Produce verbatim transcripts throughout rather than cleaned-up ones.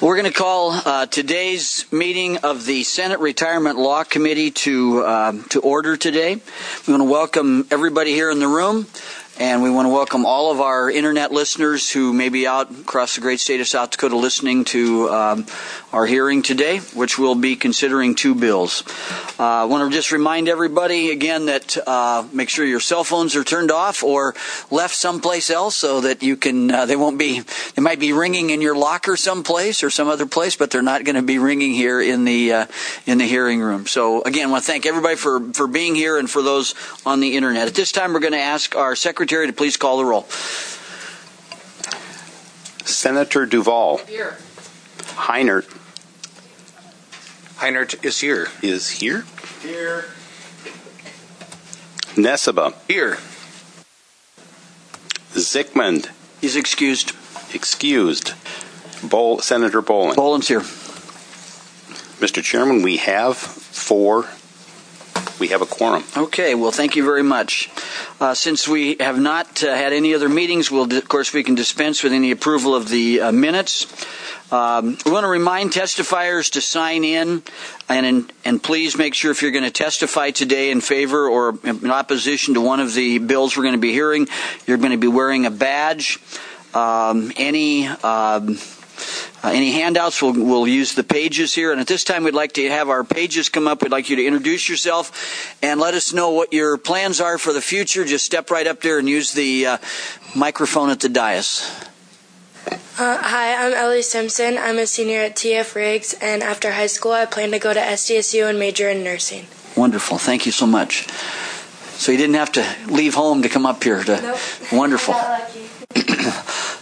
We're going to call uh, today's meeting of the Senate Retirement Law Committee to uh, to order today. We want to welcome everybody here in the room, and we want to welcome all of our internet listeners who may be out across the great state of South Dakota listening to um, our hearing today, which we'll be considering two bills. Uh, I want to just remind everybody again that uh, make sure your cell phones are turned off or left someplace else so that you can, uh, they won't be, they might be ringing in your locker someplace or some other place, but they're not going to be ringing here in the uh, in the hearing room. So again, I want to thank everybody for, for being here and for those on the internet. At this time, we're going to ask our secretary to please call the roll. Senator Duval. Here. Heinert. Heinert is here. Is here. Here. Neseba. Here. Zickmund. He's excused. Excused. Bol- Senator Bolin. Bolin's here. Mister Chairman, we have four. We have a quorum. Okay, well, thank you very much. Uh, since we have not uh, had any other meetings, we'll, of course, we can dispense with any approval of the uh, minutes. Um, we want to remind testifiers to sign in, and and please make sure if you're going to testify today in favor or in opposition to one of the bills we're going to be hearing, you're going to be wearing a badge. Um, any um, uh, any handouts, we'll, we'll use the pages here. And at this time, we'd like to have our pages come up. We'd like you to introduce yourself and let us know what your plans are for the future. Just step right up there and use the uh, microphone at the dais. Uh, hi, I'm Ellie Simpson. I'm a senior at T F Riggs, and after high school, I plan to go to S D S U and major in nursing. Wonderful. Thank you so much. So you didn't have to leave home to come up here. To... Nope. Wonderful. I got lucky.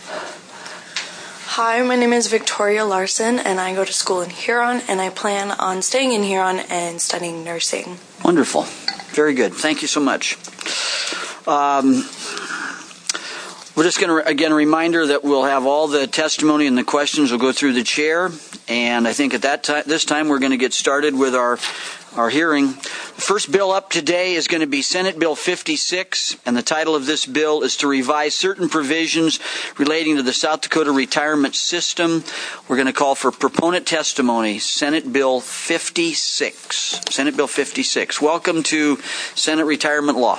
Hi, my name is Victoria Larson, and I go to school in Huron, and I plan on staying in Huron and studying nursing. Wonderful. Very good. Thank you so much. Um, we're just going to, again, a reminder that we'll have all the testimony and the questions will go through the chair. And I think at that time, this time we're going to get started with our our hearing. The first bill up today is going to be Senate Bill fifty-six, and the title of this bill is to revise certain provisions relating to the South Dakota retirement system. We're going to call for proponent testimony. Senate Bill fifty-six. Senate Bill fifty-six. Welcome to Senate Retirement Law.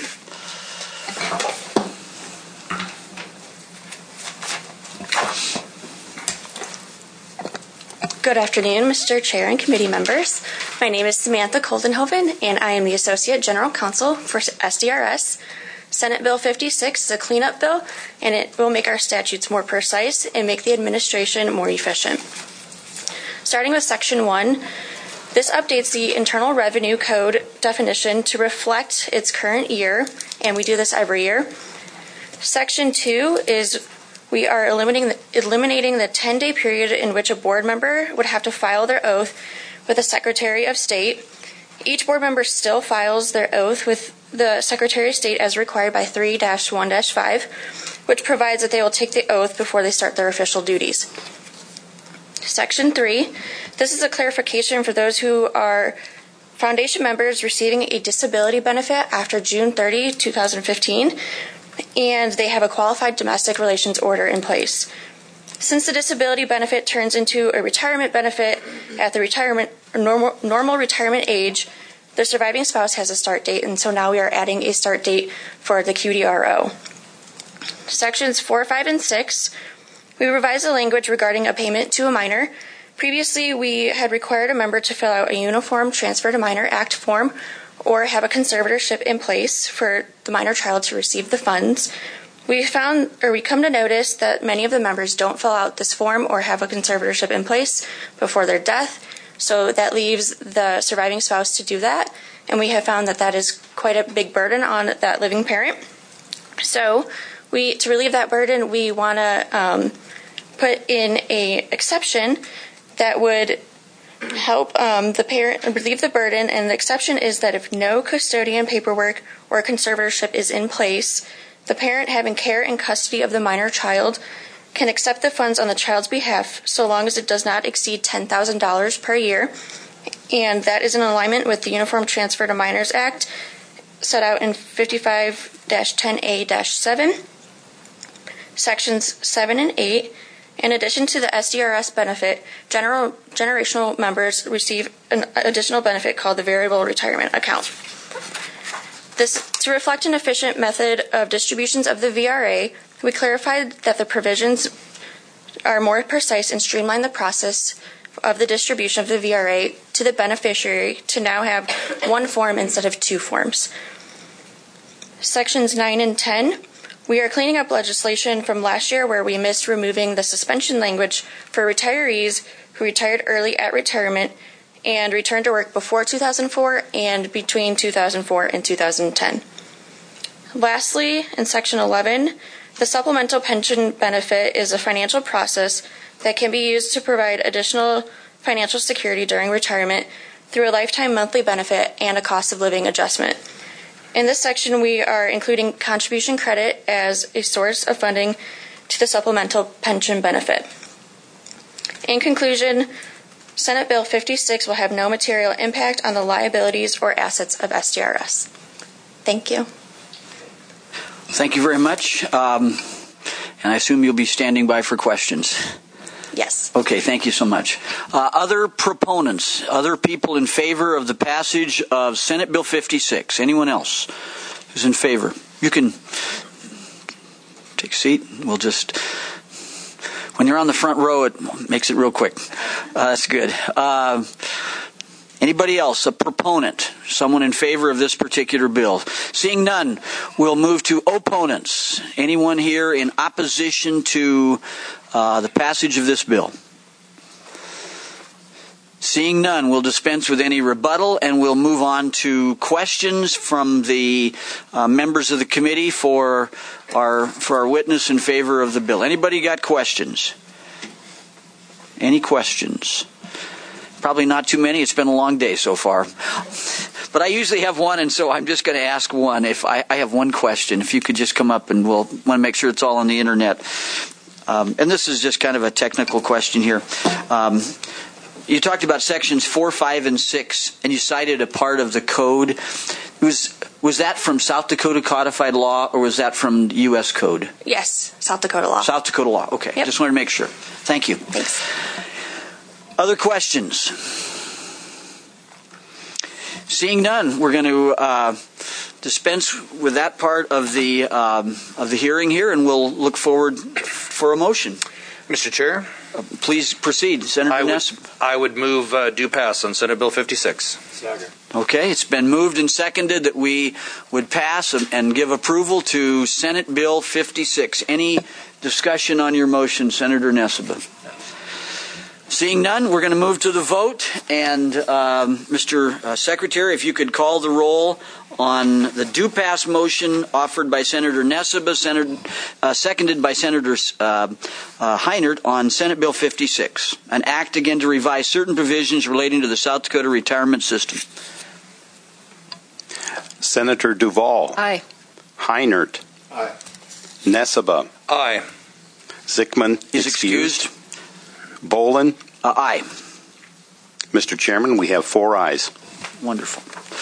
Good afternoon, Mister Chair and committee members. My name is Samantha Koldenhoven, and I am the Associate General Counsel for S D R S. Senate Bill fifty-six is a cleanup bill, and it will make our statutes more precise and make the administration more efficient. Starting with Section one, this updates the Internal Revenue Code definition to reflect its current year, and we do this every year. Section two is we are eliminating the, eliminating the ten-day period in which a board member would have to file their oath with the Secretary of State. Each board member still files their oath with the Secretary of State as required by three dash one dash five, which provides that they will take the oath before they start their official duties. Section three, this is a clarification for those who are foundation members receiving a disability benefit after June thirtieth, twenty fifteen, and they have a qualified domestic relations order in place. Since the disability benefit turns into a retirement benefit at the retirement normal, normal retirement age, the surviving spouse has a start date, and so now we are adding a start date for the Q D R O. Sections four, five, and six, we revised the language regarding a payment to a minor. Previously, we had required a member to fill out a Uniform Transfer to Minor Act form or have a conservatorship in place for the minor child to receive the funds. We found, or we come to notice that many of the members don't fill out this form or have a conservatorship in place before their death, so that leaves the surviving spouse to do that, and we have found that that is quite a big burden on that living parent. So, we to relieve that burden, we want to um, put in a exception that would help um, the parent relieve the burden, and the exception is that if no custodian paperwork or conservatorship is in place, the parent having care and custody of the minor child can accept the funds on the child's behalf so long as it does not exceed ten thousand dollars per year, and that is in alignment with the Uniform Transfer to Minors Act set out in fifty-five dash ten A dash seven. Sections seven and eight In addition to the S D R S benefit, general generational members receive an additional benefit called the variable retirement account. This, to reflect an efficient method of distributions of the V R A, we clarified that the provisions are more precise and streamline the process of the distribution of the V R A to the beneficiary to now have one form instead of two forms. Sections nine and ten, we are cleaning up legislation from last year where we missed removing the suspension language for retirees who retired early at retirement and returned to work before two thousand four and between two thousand four and two thousand ten. Lastly, in Section eleven, the supplemental pension benefit is a financial process that can be used to provide additional financial security during retirement through a lifetime monthly benefit and a cost of living adjustment. In this section, we are including contribution credit as a source of funding to the supplemental pension benefit. In conclusion, Senate Bill fifty-six will have no material impact on the liabilities or assets of S D R S. Thank you. Thank you very much. Um, and I assume you'll be standing by for questions. Yes. Okay, thank you so much. Uh, other proponents, other people in favor of the passage of Senate Bill fifty-six? Anyone else who's in favor? You can take a seat. We'll just, when you're on the front row, it makes it real quick. Uh, that's good. Uh, anybody else, a proponent, someone in favor of this particular bill? Seeing none, we'll move to opponents. Anyone here in opposition to Uh, the passage of this bill? Seeing none, we'll dispense with any rebuttal and we'll move on to questions from the uh, members of the committee for our for our witness in favor of the bill. Anybody got questions? Any questions? Probably not too many. It's been a long day so far. But I usually have one, and so I'm just going to ask one. If I, I have one question, if you could just come up, and we'll want to make sure it's all on the internet. Um, and this is just kind of a technical question here. Um, you talked about sections four, five, and six, and you cited a part of the code. Was was that from South Dakota codified law, or was that from U S code? Yes, South Dakota law. South Dakota law. Okay, yep. Just wanted to make sure. Thank you. Thanks. Other questions? Seeing none, we're going to uh, dispense with that part of the um, of the hearing here, and we'll look forward for a motion. Mister Chair, uh, please proceed, Senator I would, Ness. I would move uh, due pass on Senate Bill fifty-six. Second. Okay, it's been moved and seconded that we would pass and give approval to Senate Bill fifty-six. Any discussion on your motion, Senator Nessebar? Seeing none, we're going to move to the vote. And um, Mister Uh, Secretary, if you could call the roll on the due pass motion offered by Senator Nessebar, Senator, uh, seconded by Senator uh, uh, Heinert on Senate Bill fifty-six, an act again to revise certain provisions relating to the South Dakota retirement system. Senator Duval. Aye. Heinert. Aye. Nessebar. Aye. Zickman Is excused. excused. Bolin. Uh, aye. Mister Chairman, we have four ayes. Wonderful.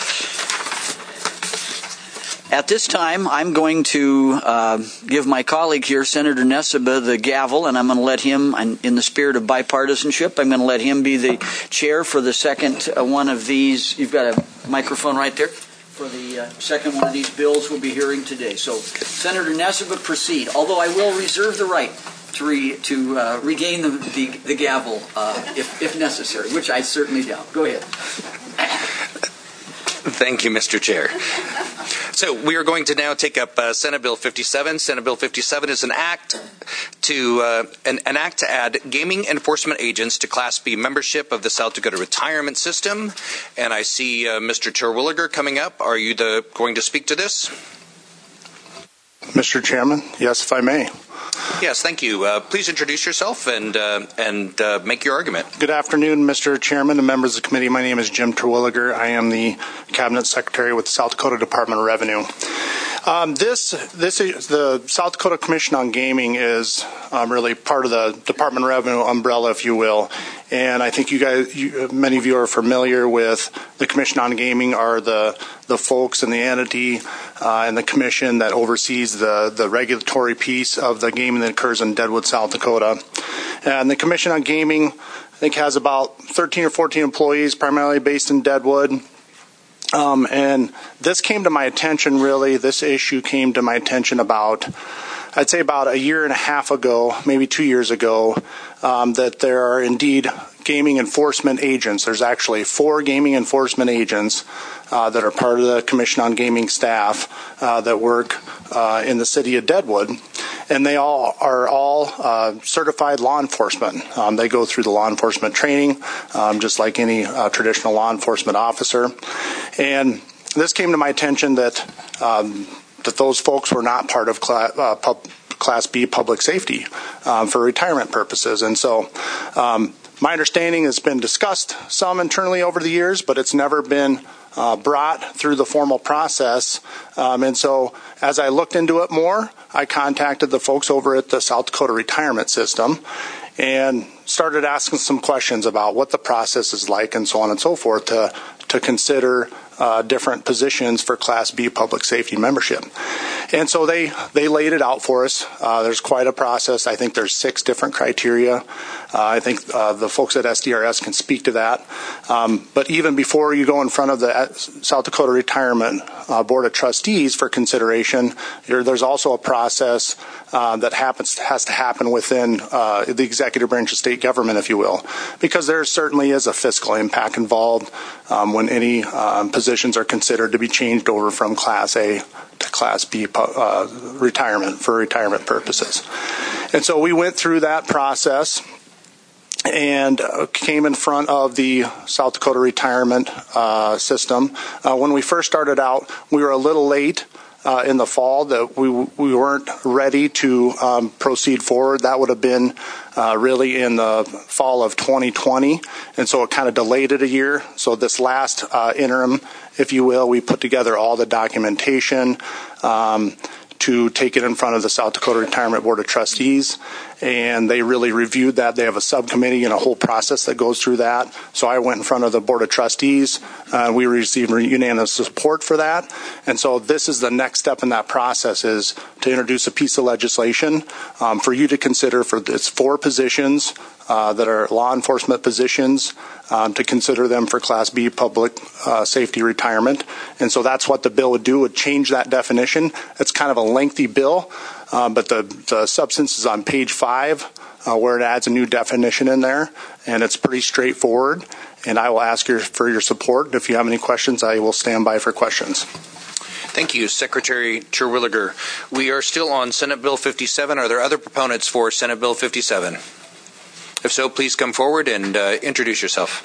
At this time, I'm going to uh, give my colleague here, Senator Nessebar, the gavel, and I'm going to let him, in the spirit of bipartisanship, I'm going to let him be the chair for the second uh, one of these. You've got a microphone right there. For the uh, second one of these bills we'll be hearing today. So, Senator Nessebar, proceed. Although I will reserve the right to re, to uh, regain the, the, the gavel uh, if, if necessary, which I certainly doubt. Go ahead. Thank you, Mister Chair. So we are going to now take up uh, Senate Bill fifty-seven. Senate Bill fifty-seven is an act to uh, an, an act to add gaming enforcement agents to Class B membership of the South Dakota retirement system. And I see uh, Mister Terwilliger coming up. Are you the going to speak to this? Mister Chairman, yes, if I may. Yes, thank you. Uh, please introduce yourself and uh, and uh, make your argument. Good afternoon, Mister Chairman and members of the committee. My name is Jim Terwilliger. I am the Cabinet Secretary with the South Dakota Department of Revenue. Um, this, this is the South Dakota Commission on Gaming is um, really part of the Department of Revenue umbrella, if you will. And I think you guys, you, many of you are familiar with the Commission on Gaming are the the folks and the entity uh, and the commission that oversees the the regulatory piece of the gaming that occurs in Deadwood, South Dakota. And the Commission on Gaming, I think, has about thirteen or fourteen employees, primarily based in Deadwood. Um, and this came to my attention, really, this issue came to my attention about, I'd say about a year and a half ago, maybe two years ago, um, that there are indeed gaming enforcement agents. There's actually four gaming enforcement agents uh, that are part of the Commission on Gaming staff uh, that work uh, in the city of Deadwood. And they all are all uh, certified law enforcement. Um, they go through the law enforcement training, um, just like any uh, traditional law enforcement officer. And this came to my attention that um, that those folks were not part of class, uh, pub, Class B public safety um, for retirement purposes. And so um, my understanding has been discussed some internally over the years, but it's never been uh, brought through the formal process. Um, and so as I looked into it more, I contacted the folks over at the South Dakota Retirement System and started asking some questions about what the process is like and so on and so forth to, to consider Uh, different positions for Class B public safety membership. And so they, they laid it out for us. Uh, there's quite a process. I think there's six different criteria. Uh, I think uh, the folks at S D R S can speak to that. Um, but even before you go in front of the South Dakota Retirement uh, Board of Trustees for consideration, there's also a process uh, that happens has to happen within uh, the executive branch of state government, if you will, because there certainly is a fiscal impact involved um, when any um, positions are considered to be changed over from Class A to Class B uh, retirement for retirement purposes. And so we went through that process and uh, came in front of the South Dakota Retirement uh, System. Uh, when we first started out, we were a little late uh, in the fall, that we we weren't ready to um, proceed forward. That would have been uh, really in the fall of twenty twenty, and so it kind of delayed it a year. So this last uh, interim, if you will, we put together all the documentation um, to take it in front of the South Dakota Retirement Board of Trustees, and they really reviewed that. They have a subcommittee and a whole process that goes through that. So I went in front of the Board of Trustees. Uh, we received unanimous support for that. And so this is the next step in that process, is to introduce a piece of legislation um, for you to consider for its four positions uh, that are law enforcement positions, um, to consider them for Class B public uh, safety retirement. And so that's what the bill would do, would change that definition. It's kind of a lengthy bill, uh, but the, the substance is on page five, uh, where it adds a new definition in there, and it's pretty straightforward. And I will ask your, for your support. If you have any questions, I will stand by for questions. Thank you, Secretary Terwilliger. We are still on Senate Bill fifty-seven. Are there other proponents for Senate Bill fifty-seven? If so, please come forward and uh, introduce yourself.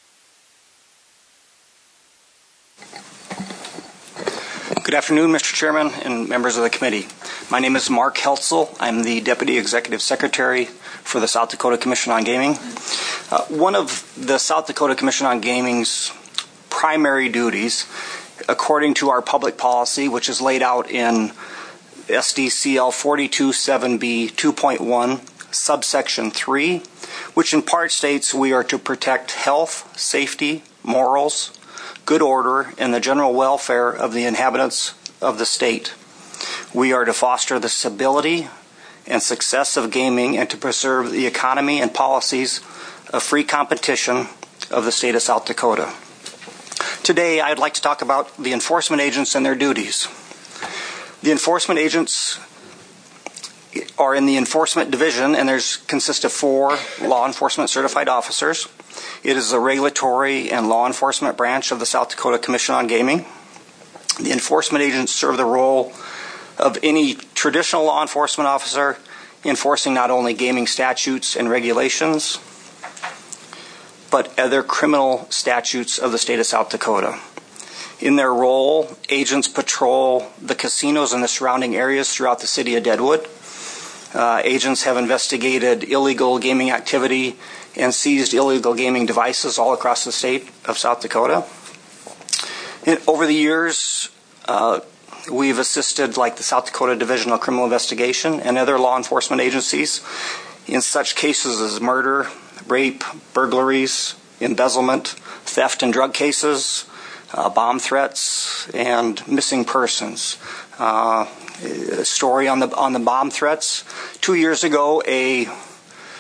Good afternoon, Mister Chairman and members of the committee. My name is Mark Heltzel. I'm the Deputy Executive Secretary for the South Dakota Commission on Gaming. Uh, one of the South Dakota Commission on Gaming's primary duties, according to our public policy, which is laid out in S D C L forty-two seven B two point one, subsection three, which in part states we are to protect health, safety, morals, good order, and the general welfare of the inhabitants of the state. We are to foster the stability and success of gaming and to preserve the economy and policies of free competition of the state of South Dakota. Today, I'd like to talk about the enforcement agents and their duties. The enforcement agents are in the enforcement division, and there's consist of four law enforcement certified officers. It is the regulatory and law enforcement branch of the South Dakota Commission on Gaming. The enforcement agents serve the role of any traditional law enforcement officer, enforcing not only gaming statutes and regulations, but other criminal statutes of the state of South Dakota. In their role, agents patrol the casinos and the surrounding areas throughout the city of Deadwood. Uh, agents have investigated illegal gaming activity and seized illegal gaming devices all across the state of South Dakota. And over the years, uh, we've assisted like the South Dakota Division of Criminal Investigation and other law enforcement agencies in such cases as murder, rape, burglaries, embezzlement, theft and drug cases, uh, bomb threats, and missing persons. Uh, a story on the on the bomb threats. Two years ago, a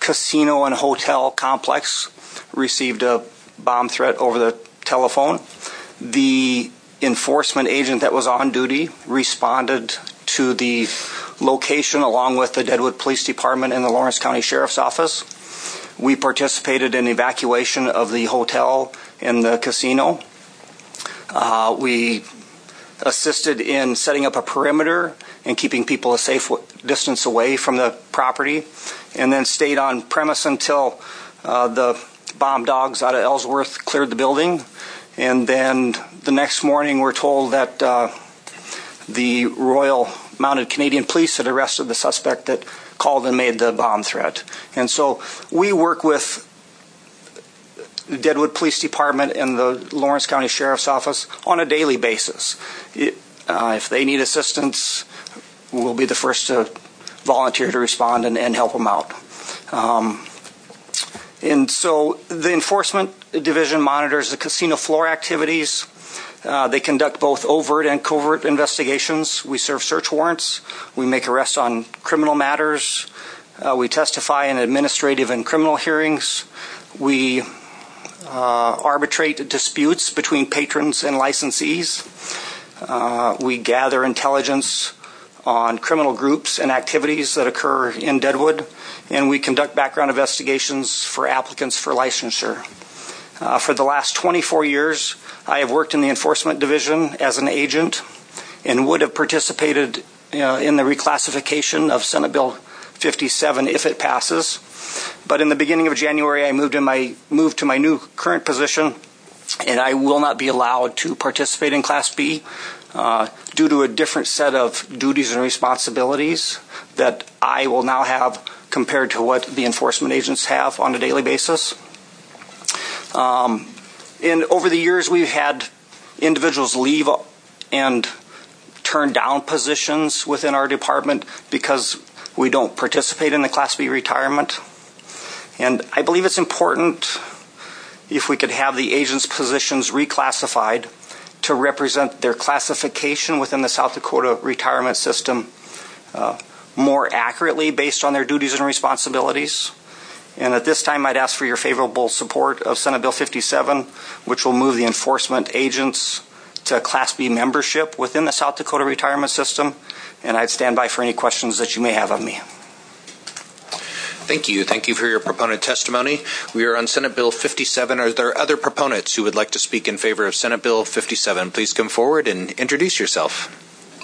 casino and hotel complex received a bomb threat over the telephone. The enforcement agent that was on duty responded to the location along with the Deadwood Police Department and the Lawrence County Sheriff's Office. We participated in evacuation of the hotel and the casino. Uh, we assisted in setting up a perimeter and keeping people a safe distance away from the property, and then stayed on premise until uh, the bomb dogs out of Ellsworth cleared the building. And then the next morning we're told that uh, the Royal Mounted Canadian Police had arrested the suspect that called and made the bomb threat. And so we work with the Deadwood Police Department and the Lawrence County Sheriff's Office on a daily basis. It, uh, if they need assistance, we'll be the first to volunteer to respond and, and help them out. Um, and so the Enforcement Division monitors the casino floor activities. Uh, they conduct both overt and covert investigations. We serve search warrants. We make arrests on criminal matters. Uh, we testify in administrative and criminal hearings. We uh, arbitrate disputes between patrons and licensees. Uh, we gather intelligence on criminal groups and activities that occur in Deadwood, and we conduct background investigations for applicants for licensure. Uh, for the last twenty-four years, I have worked in the Enforcement Division as an agent and would have participated uh, in the reclassification of Senate Bill fifty-seven if it passes. But in the beginning of January, I moved, in my, moved to my new current position, and I will not be allowed to participate in Class B uh, due to a different set of duties and responsibilities that I will now have compared to what the enforcement agents have on a daily basis. Um, and over the years, we've had individuals leave and turn down positions within our department because we don't participate in the Class B retirement. And I believe it's important if we could have the agents' positions reclassified to represent their classification within the South Dakota retirement system uh, more accurately based on their duties and responsibilities. And at this time, I'd ask for your favorable support of Senate Bill fifty-seven, which will move the enforcement agents to Class B membership within the South Dakota retirement system. And I'd stand by for any questions that you may have of me. Thank you. Thank you for your proponent testimony. We are on Senate Bill fifty-seven. Are there other proponents who would like to speak in favor of Senate Bill fifty-seven? Please come forward and introduce yourself.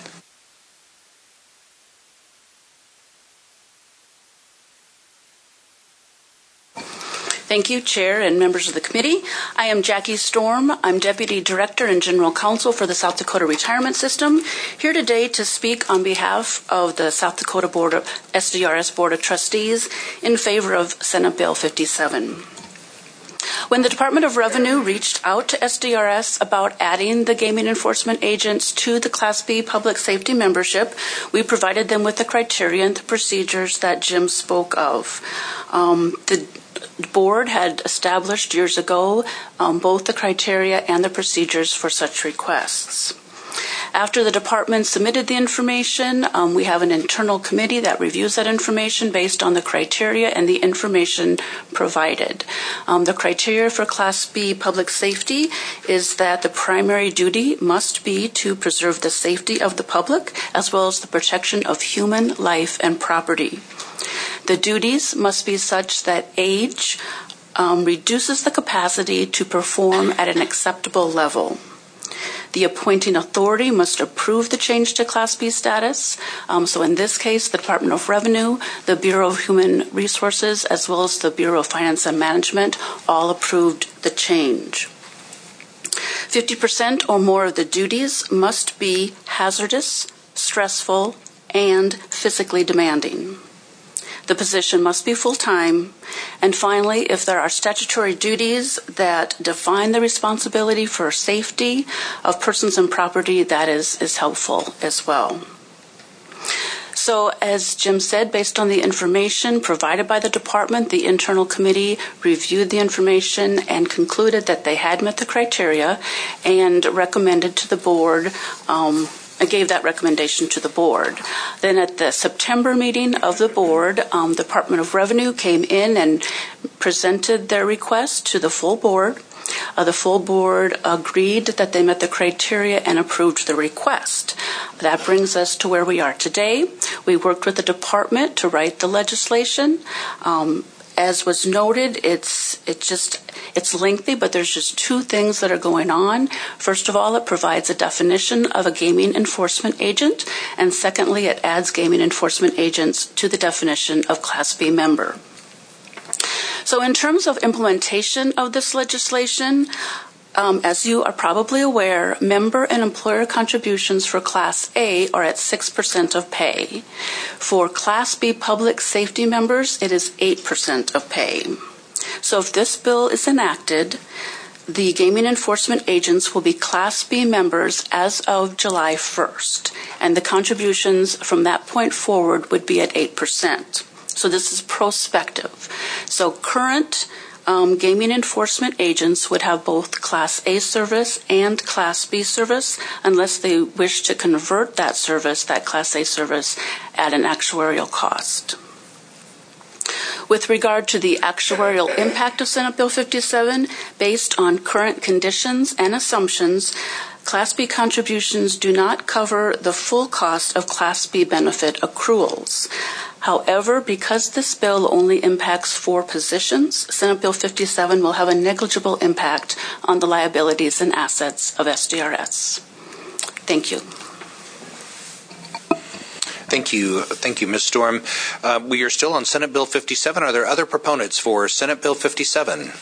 Thank you, Chair and members of the committee. I am Jackie Storm. I'm Deputy Director and General Counsel for the South Dakota Retirement System, here today to speak on behalf of the South Dakota Board of S D R S Board of Trustees in favor of Senate Bill fifty-seven. When the Department of Revenue reached out to S D R S about adding the gaming enforcement agents to the Class B public safety membership, we provided them with the criteria and the procedures that Jim spoke of. Um, the The board had established years ago um, both the criteria and the procedures for such requests. After the department submitted the information, um, we have an internal committee that reviews that information based on the criteria and the information provided. Um, the criteria for Class B public safety is that the primary duty must be to preserve the safety of the public as well as the protection of human life and property. The duties must be such that age um, reduces the capacity to perform at an acceptable level. The appointing authority must approve the change to Class B status. Um, so in this case, the Department of Revenue, the Bureau of Human Resources, as well as the Bureau of Finance and Management all approved the change. fifty percent or more of the duties must be hazardous, stressful, and physically demanding. The position must be full-time. And finally, if there are statutory duties that define the responsibility for safety of persons and property, that is, is helpful as well. So, as Jim said, based on the information provided by the department, the internal committee reviewed the information and concluded that they had met the criteria and recommended to the board um, I gave that recommendation to the board. Then at the September meeting of the board, um, the Department of Revenue came in and presented their request to the full board. Uh, the full board agreed that they met the criteria and approved the request. That brings us to where we are today. We worked with the department to write the legislation. Um, as was noted, it's it just it's lengthy, but there's just two things that are going on. First of all, it provides a definition of a gaming enforcement agent, and secondly, it adds gaming enforcement agents to the definition of Class B member. So in terms of implementation of this legislation, um, as you are probably aware, member and employer contributions for Class A are at six percent of pay. For Class B public safety members, it is eight percent of pay. So if this bill is enacted, the gaming enforcement agents will be Class B members as of July first, and the contributions from that point forward would be at eight percent. So this is prospective. So current um, gaming enforcement agents would have both Class A service and Class B service unless they wish to convert that service, that Class A service, at an actuarial cost. With regard to the actuarial impact of Senate Bill fifty-seven, based on current conditions and assumptions, Class B contributions do not cover the full cost of Class B benefit accruals. However, because this bill only impacts four positions, Senate Bill fifty-seven will have a negligible impact on the liabilities and assets of S D R S. Thank you. Thank you. Thank you, Miz Storm. Uh, we are still on Senate Bill fifty-seven. Are there other proponents for Senate Bill fifty-seven?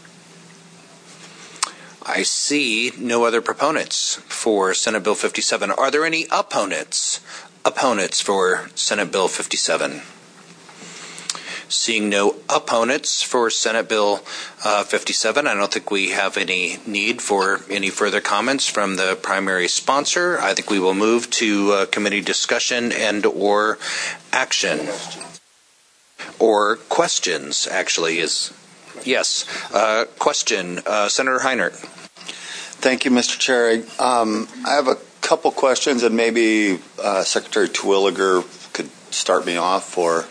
I see no other proponents for Senate Bill fifty-seven. Are there any opponents? Opponents for Senate Bill fifty-seven? Seeing no opponents for Senate Bill uh, fifty-seven, I don't think we have any need for any further comments from the primary sponsor. I think we will move to uh, committee discussion and or action. Or questions, actually. is Yes. Uh, question. Uh, Senator Heinert. Thank you, Mister Chair. Um, I have a couple questions, and maybe uh, Secretary Terwilliger could start me off for.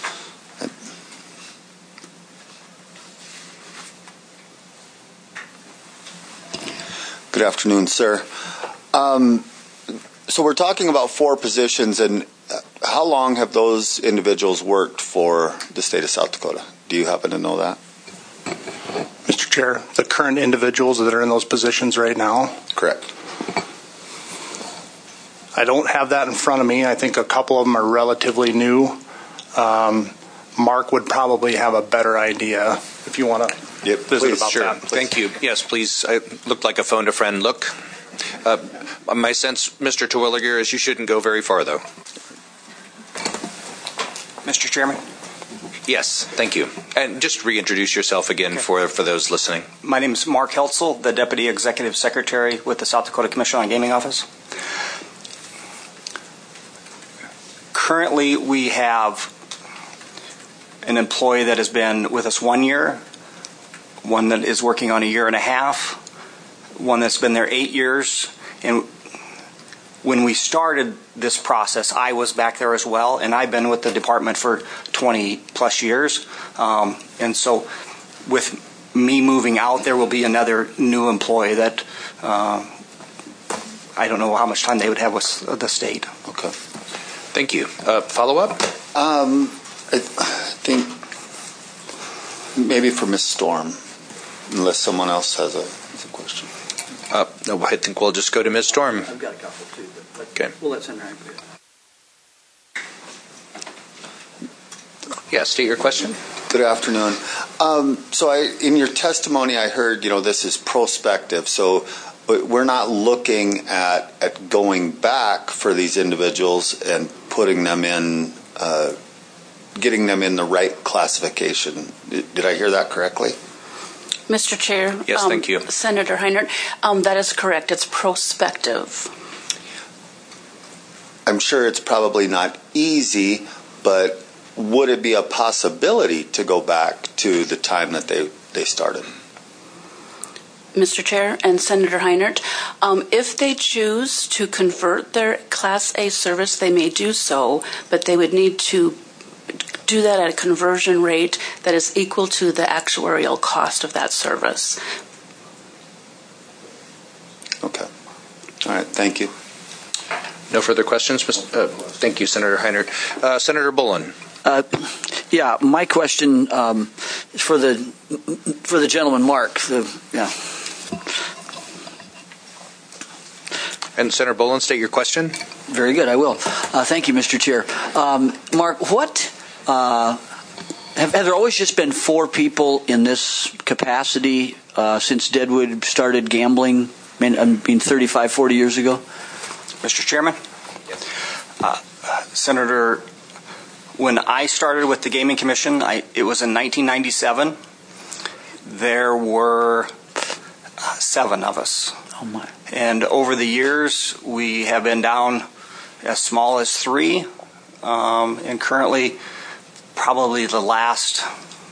Good afternoon, sir. Um, so we're talking about four positions, and how long have those individuals worked for the state of South Dakota? Do you happen to know that? Mister Chair, the current individuals that are in those positions right now? Correct. I don't have that in front of me. I think a couple of them are relatively new. Um, Mark would probably have a better idea if you want to yep, visit please, about sure. that. Thank you. Yes, please. I looked like a phone a friend look. Uh, my sense, Mister Terwilliger, is you shouldn't go very far, though. Mister Chairman? Yes, thank you. And just reintroduce yourself again okay. for, for those listening. My name is Mark Heltzel, the Deputy Executive Secretary with the South Dakota Commission on Gaming Office. Currently, we have an employee that has been with us one year, one that is working on a year and a half, one that's been there eight years. And when we started this process, I was back there as well, and I've been with the department for twenty plus years. Um, and so with me moving out, there will be another new employee that uh, I don't know how much time they would have with the state. Okay. Thank you. Uh, follow-up? Um, I think maybe for Miz Storm, unless someone else has a, has a question. Uh, no, I think we'll just go to Miz Storm. I've got a couple too, but okay. We'll let Senator Heinert. Yeah, state your question. Good afternoon. Um, so I, in your testimony, I heard, you know, this is prospective. So we're not looking at, at going back for these individuals and putting them in, uh, getting them in the right classification. Did, did I hear that correctly? Mister Chair. Yes, um, thank you. Senator Heinert, um, that is correct. It's prospective. I'm sure it's probably not easy, but would it be a possibility to go back to the time that they, they started? Mister Chair and Senator Heinert, um, if they choose to convert their Class A service, they may do so, but they would need to do that at a conversion rate that is equal to the actuarial cost of that service. Okay. All right. Thank you. No further questions? Uh, thank you, Senator Heinert. Uh, Senator Bullen. Uh, yeah, my question um, is for the for the gentleman, Mark. The, yeah. And Senator Bullen, state your question. Very good. I will. Uh, thank you, Mister Chair. Um, Mark, what uh, have, have there always just been four people in this capacity uh, since Deadwood started gambling? I mean, I mean, thirty-five, forty years ago. Mister Chairman? Yes. Uh, Senator, when I started with the Gaming Commission, I, it was in nineteen ninety-seven. There were uh, seven of us. Oh, my. And over the years, we have been down as small as three. Um, and currently, probably the last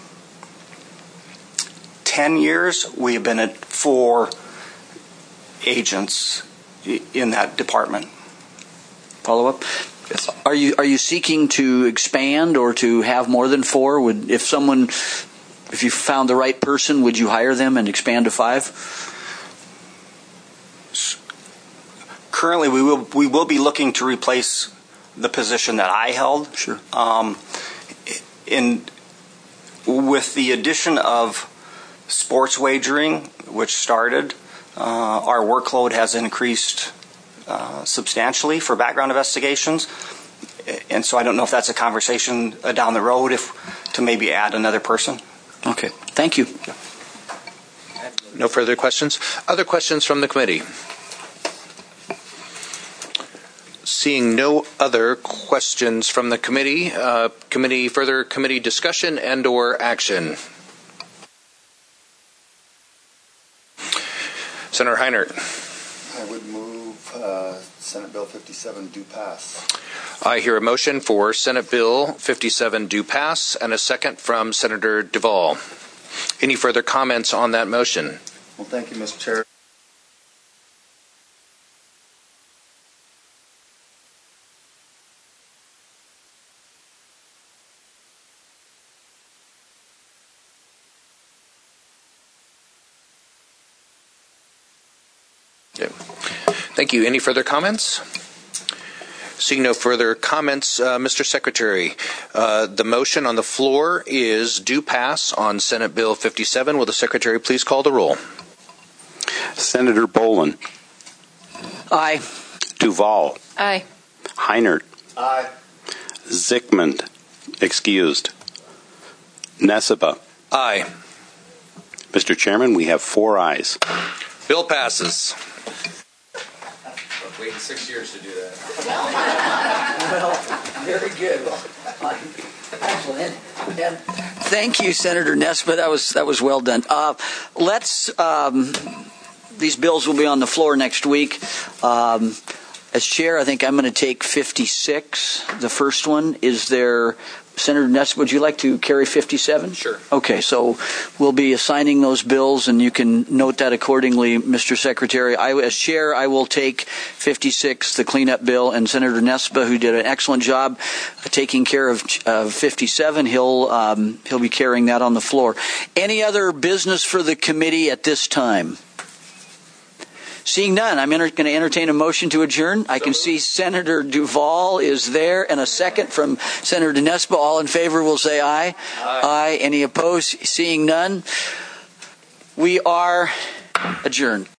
ten years, we have been at four agents in that department. Follow up? Yes. Are you are you seeking to expand or to have more than four? Would if someone, if you found the right person, would you hire them and expand to five? Currently, we will we will be looking to replace the position that I held. Sure. Um, in with the addition of sports wagering, which started, uh, our workload has increased uh, substantially for background investigations, and so I don't know if that's a conversation uh, down the road, if to maybe add another person. Okay. Thank you. No further questions. Other questions from the committee? Seeing no other questions from the committee, uh, committee further committee discussion and or action. Senator Heinert. I would move uh, Senate Bill fifty-seven do pass. I hear a motion for Senate Bill fifty-seven do pass and a second from Senator Duvall. Any further comments on that motion? Well, thank you, Mister Chair. Thank you. Any further comments? Seeing no further comments, uh, Mister Secretary, uh, the motion on the floor is do pass on Senate Bill fifty-seven. Will the Secretary please call the roll? Senator Bolin. Aye. Duvall. Aye. Heinert. Aye. Zickman. Excused. Neseba. Aye. Mister Chairman, we have four ayes. Bill passes. Waiting six years to do that. Well, very good. Excellent. And thank you, Senator Nesbitt. That was that was well done. Uh, let's. Um, these bills will be on the floor next week. Um, as chair, I think I'm going to take fifty-six. The first one is there. Senator Ness, would you like to carry fifty-seven? Sure. Okay, so we'll be assigning those bills, and you can note that accordingly, Mister Secretary. I, as chair, I will take fifty-six, the cleanup bill, and Senator Nesba, who did an excellent job taking care of uh, fifty-seven, he'll um, he'll be carrying that on the floor. Any other business for the committee at this time? Seeing none, I'm enter- going to entertain a motion to adjourn. I can see Senator Duvall is there, and a second from Senator Nesba. All in favor will say aye. Aye. Aye. Any opposed? Seeing none, we are adjourned.